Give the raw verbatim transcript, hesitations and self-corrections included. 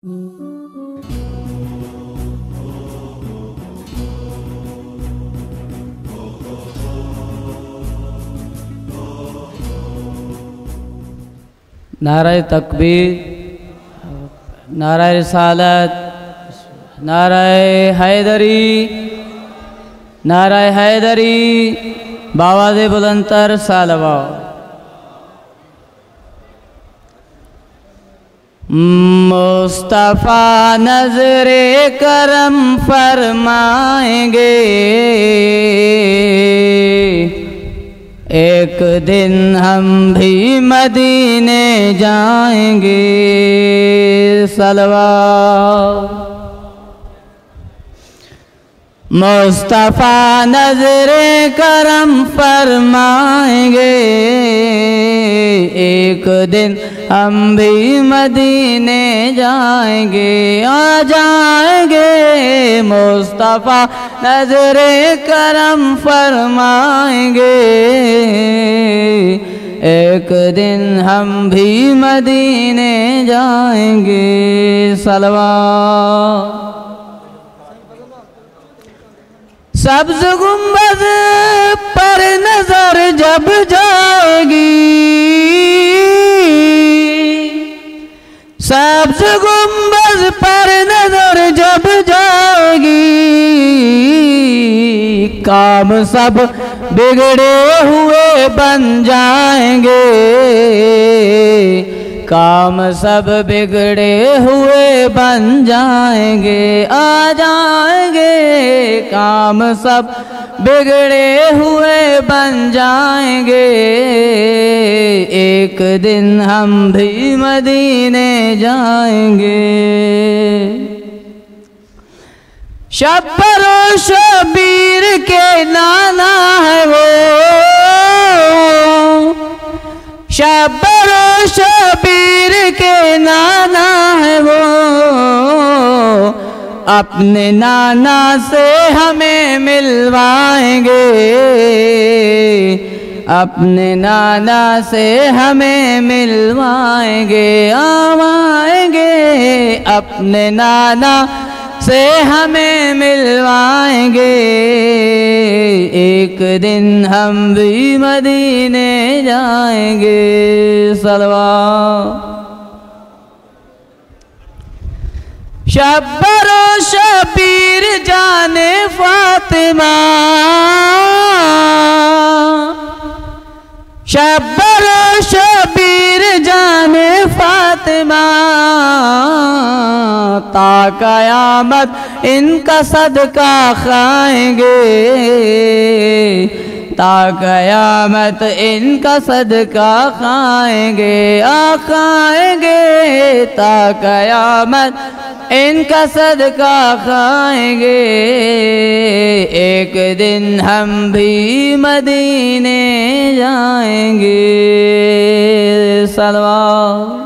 नाराए तकबीर, नाराए रिसालत, नाराए हैदरी, नाराए हैदरी, बावाज़े बुलंदतर सालवा। मुस्तफ़ा नज़रे करम फरमाएंगे, एक दिन हम भी मदीने जाएंगे। सलवा। मुस्तफ़ा नज़रे करम फरमाएंगे, एक दिन हम भी मदीने जाएंगे। आ जाएंगे मुस्तफ़ा नज़रे करम फरमाएंगे, एक दिन हम भी मदीने जाएंगे। सलवा। सब्ज़ गुंबद पर नजर जब जाएगी, सब्ज़ गुंबद पर नजर जब जाएगी, काम सब बिगड़े हुए बन जाएंगे, काम सब बिगड़े हुए बन जाएंगे। आ जाएंगे काम सब बिगड़े हुए बन जाएंगे, एक दिन हम भी मदीने जाएंगे। शब्बर और शबीर के नाना है वो, शब्बर और शबीर के नाना है वो, अपने नाना से हमें मिलवाएंगे, अपने नाना से हमें मिलवाएंगे। आवाएंगे अपने नाना से हमें मिलवाएंगे, एक दिन हम भी मदीने जाएंगे। सलवा। शब्बर और शबीर जाने फातिमा, शब्बर और शबीर जाने फातिमा, ता क़यामत इनका सदका खाएंगे, ता क़यामत इनका सदका खाएंगे। आ खाएंगे ता क़यामत इनका सदका खाएंगे, एक दिन हम भी मदीने जाएंगे। सलवा।